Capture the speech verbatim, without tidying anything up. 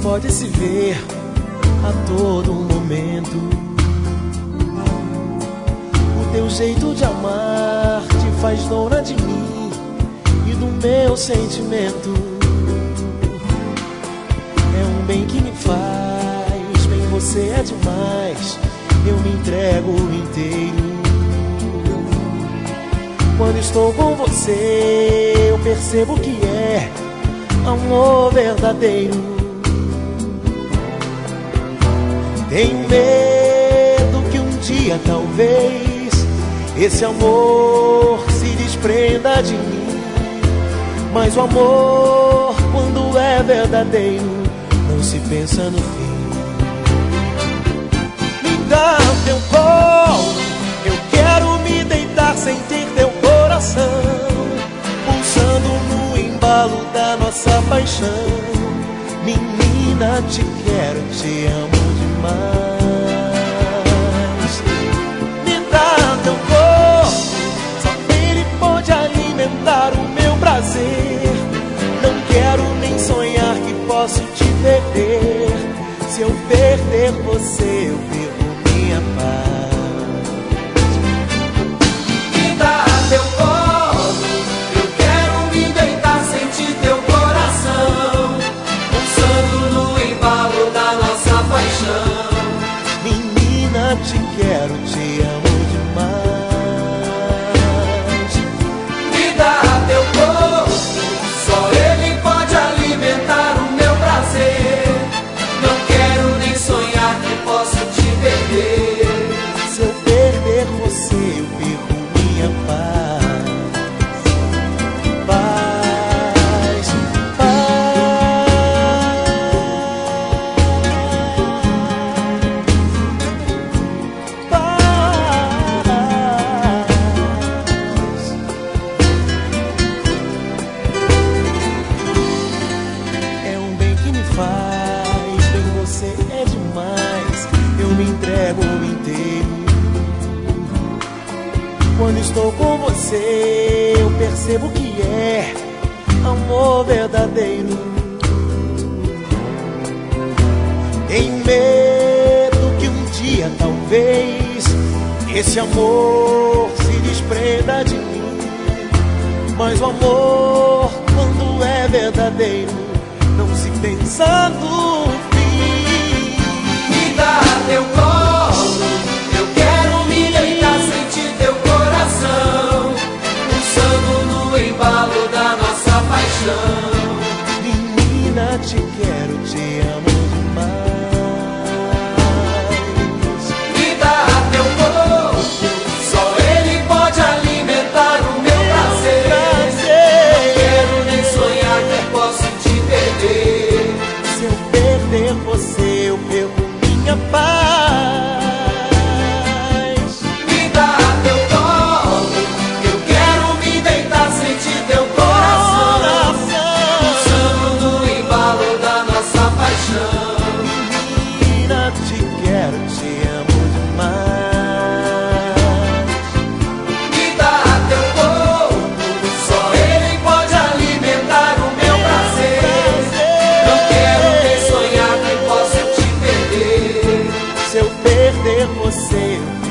pode se ver a todo momento. O teu jeito de amar te faz dona de mim e do meu sentimento. É um bem que me faz bem, você é demais, eu me entrego inteiro. Quando estou com você, eu percebo que é amor verdadeiro. Tenho medo que um dia talvez esse amor se desprenda de mim, mas o amor, quando é verdadeiro, não se pensa no fim. Me dá teu colo, eu quero me deitar, sentir teu coração pulsando no embalo da nossa paixão. Menina, te quero, te amo demais. Me dá teu corpo, só ele pode alimentar o meu prazer. Não quero nem sonhar que posso te perder. Se eu perder você, eu perco minha paz. Me dá teu colo, eu quero me deitar, sentir teu coração pulsando no embalo da nossa paixão. Menina, te quero, te amo demais. Me dá teu corpo, só ele pode alimentar o meu prazer. Não quero nem sonhar que posso te perder. Se eu perder você, eu perco minha paz. Paz, é um bem que me faz bem, você é demais, eu me entrego inteiro. Quando estou com você, eu percebo que é amor verdadeiro. Tenho medo que um dia talvez esse amor se desprenda de mim, mas o amor, quando é verdadeiro, não se pensa no fim. Me dá teu colo, eu quero me deitar, sentir teu coração pulsando no embalo da nossa paixão. Menina, te quero, te amo demais. Me dá teu corpo, só ele pode alimentar o meu prazer. Não quero nem sonhar que posso te perder. Se eu perder você, eu perco minha paz. Me dá teu colo, eu quero me deitar, sentir teu coração pulsando no embalo da nossa paixão. Menina, te quero, te amo demais. Me dá teu corpo, só ele pode alimentar o meu prazer. Não quero nem sonhar que posso te perder. Se eu perder você, eu